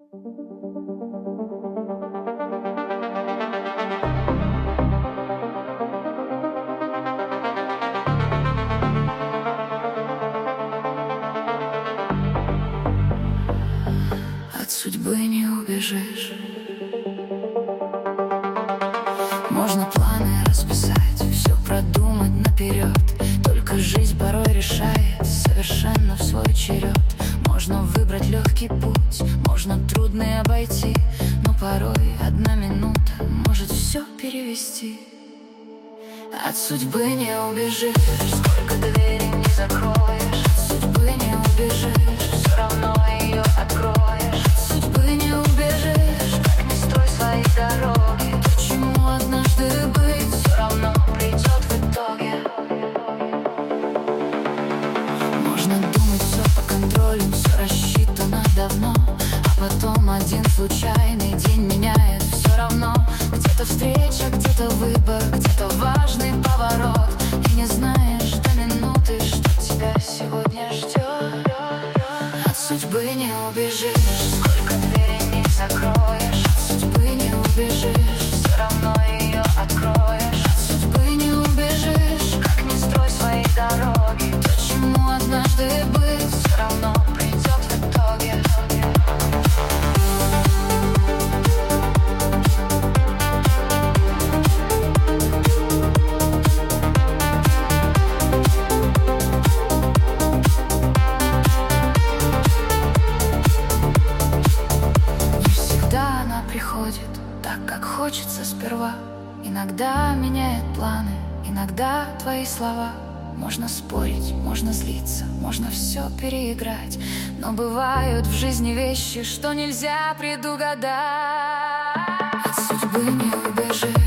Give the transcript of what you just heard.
От судьбы не убежишь. Можно планы расписать, все продумать наперед. Только жизнь порой решает совершенно в свой черед. Можно выбрать легкий путь, можно трудный обойти, но порой одна минута может все перевести. От судьбы не убежишь, сколько дверей не закроешь. От судьбы не убежишь, все равно ее откроешь. От судьбы не убежишь, как ни строй свои дороги. То, чему однажды быть, все равно придет в итоге. Можно думать, все по контролю, все рассчитано давно, а потом один случайный день меняет все равно. Где-то встреча, где-то выбор, где-то важный поворот. И не знаешь до минуты, что тебя сегодня ждет. От судьбы не убежишь, сколько дверей не закроешь. От судьбы не убежишь, все равно ее откроешь. От судьбы не убежишь, как ни строй свои дороги. То, чему однажды быть, все равно придет в итоге. Приходит так, как хочется сперва. Иногда меняет планы, иногда твои слова. Можно спорить, можно злиться, можно все переиграть, но бывают в жизни вещи, что нельзя предугадать. От судьбы не убежишь.